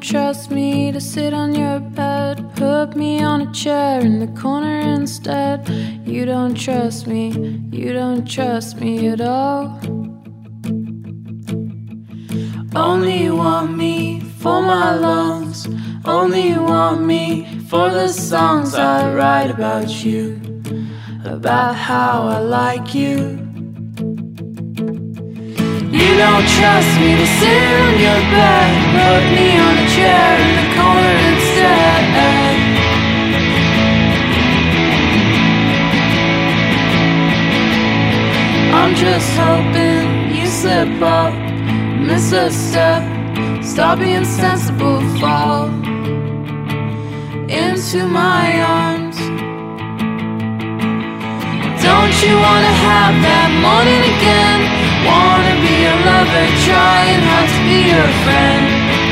don't trust me to sit on your bed. Put me on a chair in the corner instead. You don't trust me, you don't trust me at all. Only you want me for my lungs. Only you want me for the songs I write about you, about how I like you. You don't trust me to sit on your bed. Put me on a chair in the corner instead. I'm just hoping you slip up, miss a step, stop being sensible, fall into my arms. Don't you wanna have that morning again? Wanna be a lover, trying hard to be your friend.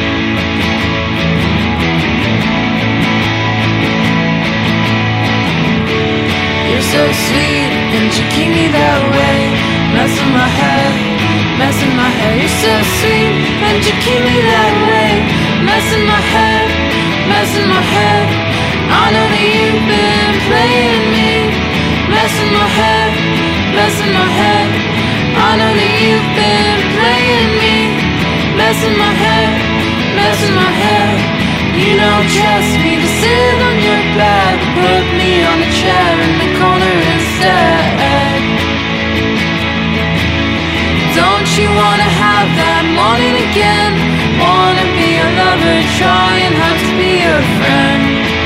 You're so sweet and you keep me that way. Messing my head, messing my head. You're so sweet and you keep me that way. Messing my head, messing my head. I know that you've been playing me. Messing my head, messing my head. I know that you've been playing me. Messing my head, messing my head. You don't trust me to sit on your bed. Put me on a chair in the corner instead. Don't you wanna have that morning again? Wanna be a lover, trying hard to be your friend.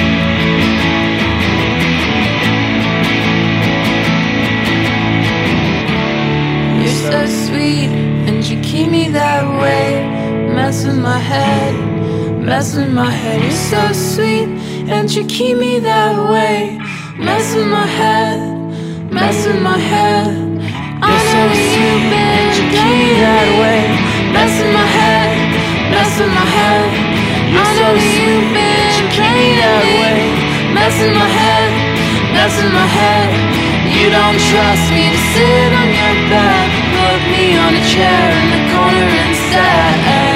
So sweet, and you keep me that way. Messing my head, messing my head. You're so sweet, and you keep me that way. Messing my head, messing my head. You're so sweet, and you keep me that way. Messing my head, messing my head. You're so sweet, and you keep me that way. Messing my head, messing my head. You don't trust me to sit on your bed. Put me on a chair in the corner instead.